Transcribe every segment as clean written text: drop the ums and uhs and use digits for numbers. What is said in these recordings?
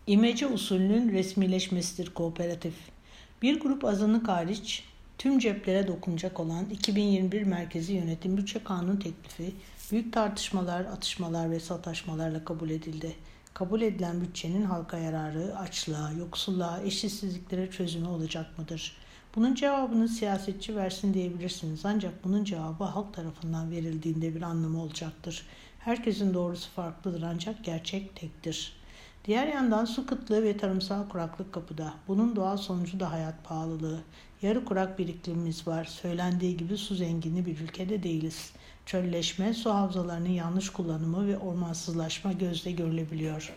İmece usulünün resmileşmesidir kooperatif. Bir grup azınlık hariç tüm ceplere dokunacak olan 2021 Merkezi Yönetim Bütçe Kanunu teklifi büyük tartışmalar, atışmalar ve sataşmalarla kabul edildi. Kabul edilen bütçenin halka yararı, açlığa, yoksulluğa, eşitsizliklere çözümü olacak mıdır? Bunun cevabını siyasetçi versin diyebilirsiniz, ancak bunun cevabı halk tarafından verildiğinde bir anlamı olacaktır. Herkesin doğrusu farklıdır, ancak gerçek tektir. Diğer yandan su kıtlığı ve tarımsal kuraklık kapıda. Bunun doğal sonucu da hayat pahalılığı. Yarı kurak bir iklimimiz var. Söylendiği gibi su zenginli bir ülkede değiliz. Çölleşme, su havzalarının yanlış kullanımı ve ormansızlaşma gözle görülebiliyor.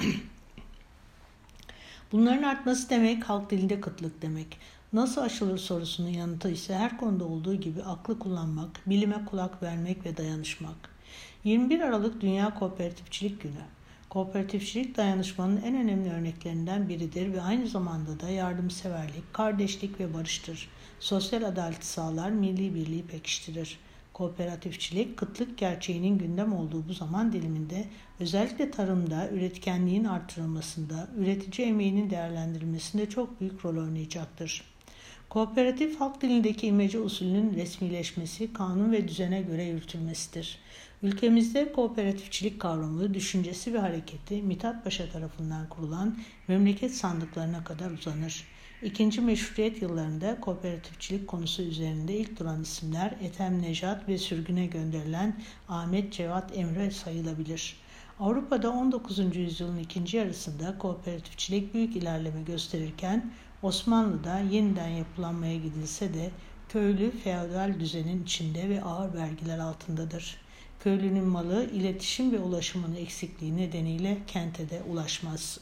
Bunların artması demek halk dilinde kıtlık demek. Nasıl aşılır sorusunun yanıtı ise her konuda olduğu gibi aklı kullanmak, bilime kulak vermek ve dayanışmak. 21 Aralık Dünya Kooperatifçilik Günü. Kooperatifçilik dayanışmanın en önemli örneklerinden biridir ve aynı zamanda da yardımseverlik, kardeşlik ve barıştır. Sosyal adaleti sağlar, milli birliği pekiştirir. Kooperatifçilik, kıtlık gerçeğinin gündem olduğu bu zaman diliminde özellikle tarımda üretkenliğin artırılmasında, üretici emeğinin değerlendirilmesinde çok büyük rol oynayacaktır. Kooperatif, halk dilindeki imece usulünün resmileşmesi, kanun ve düzene göre yürütülmesidir. Ülkemizde kooperatifçilik kavramı, düşüncesi ve hareketi Mithat Paşa tarafından kurulan memleket sandıklarına kadar uzanır. İkinci Meşrutiyet yıllarında kooperatifçilik konusu üzerinde ilk duran isimler Ethem Nejat ve sürgüne gönderilen Ahmet Cevat Emre sayılabilir. Avrupa'da 19. yüzyılın ikinci yarısında kooperatifçilik büyük ilerleme gösterirken Osmanlı'da yeniden yapılanmaya gidilse de köylü feodal düzenin içinde ve ağır vergiler altındadır. Köylünün malı, iletişim ve ulaşımın eksikliği nedeniyle kente de ulaşmaz.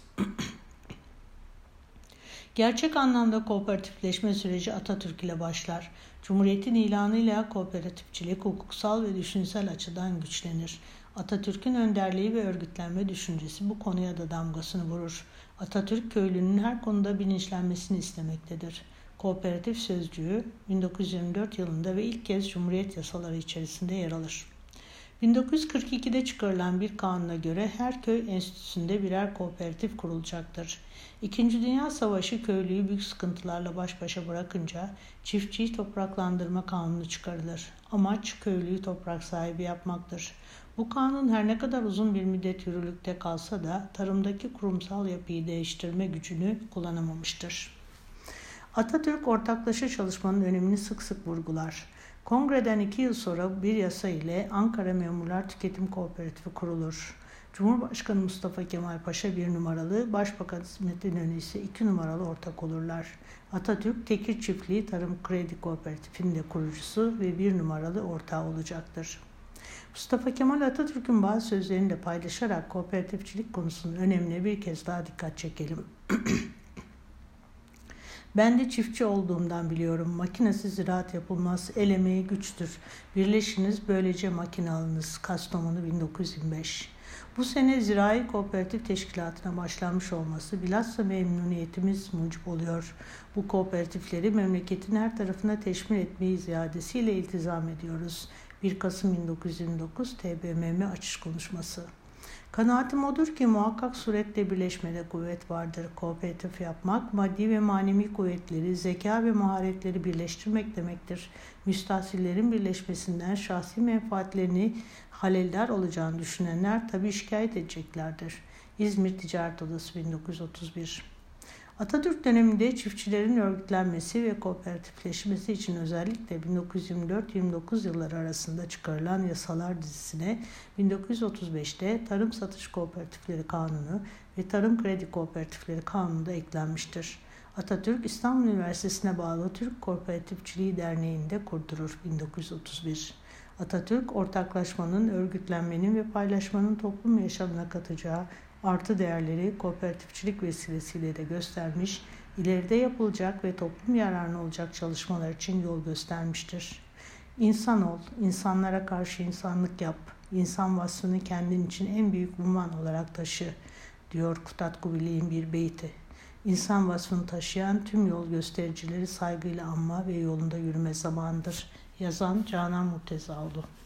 Gerçek anlamda kooperatifleşme süreci Atatürk ile başlar. Cumhuriyetin ilanıyla kooperatifçilik hukuksal ve düşünsel açıdan güçlenir. Atatürk'ün önderliği ve örgütlenme düşüncesi bu konuya da damgasını vurur. Atatürk köylünün her konuda bilinçlenmesini istemektedir. Kooperatif sözcüğü 1924 yılında ve ilk kez Cumhuriyet yasaları içerisinde yer alır. 1942'de çıkarılan bir kanuna göre her köy enstitüsünde birer kooperatif kurulacaktır. İkinci Dünya Savaşı köylüyü büyük sıkıntılarla baş başa bırakınca çiftçiyi topraklandırma kanunu çıkarılır. Amaç köylüyü toprak sahibi yapmaktır. Bu kanun her ne kadar uzun bir müddet yürürlükte kalsa da tarımdaki kurumsal yapıyı değiştirme gücünü kullanamamıştır. Atatürk ortaklaşa çalışmanın önemini sık sık vurgular. Kongreden 2 yıl sonra bir yasa ile Ankara Memurlar Tüketim Kooperatifi kurulur. Cumhurbaşkanı Mustafa Kemal Paşa 1 numaralı, Başbakan İsmet İnönü ise 2 numaralı ortak olurlar. Atatürk Tekir Çiftliği Tarım Kredi Kooperatifinin de kurucusu ve 1 numaralı ortağı olacaktır. Mustafa Kemal Atatürk'ün bazı sözlerini de paylaşarak kooperatifçilik konusunun önemine bir kez daha dikkat çekelim. Ben de çiftçi olduğumdan biliyorum. Makinesiz ziraat yapılmaz. El emeği güçtür. Birleşiniz böylece makine alınız. Kastamonu 1925. Bu sene Zirai Kooperatif Teşkilatı'na başlanmış olması bilhassa memnuniyetimiz mucip oluyor. Bu kooperatifleri memleketin her tarafına teşmil etmeyi ziyadesiyle iltizam ediyoruz. 1 Kasım 1929 TBMM açış konuşması. Kanaatim odur ki muhakkak suretle birleşmede kuvvet vardır. Kooperatif yapmak, maddi ve manevi kuvvetleri, zeka ve maharetleri birleştirmek demektir. Müstahsillerin birleşmesinden şahsi menfaatlerini haleldar olacağını düşünenler tabii şikayet edeceklerdir. İzmir Ticaret Odası 1931. Atatürk döneminde çiftçilerin örgütlenmesi ve kooperatifleşmesi için özellikle 1924-29 yılları arasında çıkarılan yasalar dizisine 1935'te Tarım Satış Kooperatifleri Kanunu ve Tarım Kredi Kooperatifleri Kanunu da eklenmiştir. Atatürk İstanbul Üniversitesi'ne bağlı Türk Kooperatifçiliği Derneği'ni de kurdurur 1931. Atatürk, ortaklaşmanın, örgütlenmenin ve paylaşmanın toplum yaşamına katacağı artı değerleri kooperatifçilik vesilesiyle de göstermiş, ileride yapılacak ve toplum yararına olacak çalışmalar için yol göstermiştir. İnsan ol, insanlara karşı insanlık yap, insan vasfını kendin için en büyük unvan olarak taşı, diyor Kutat Kubilay'ın bir beyti. İnsan vasfını taşıyan tüm yol göstericileri saygıyla anma ve yolunda yürüme zamanıdır. Yazan Canan Murtezaoğlu.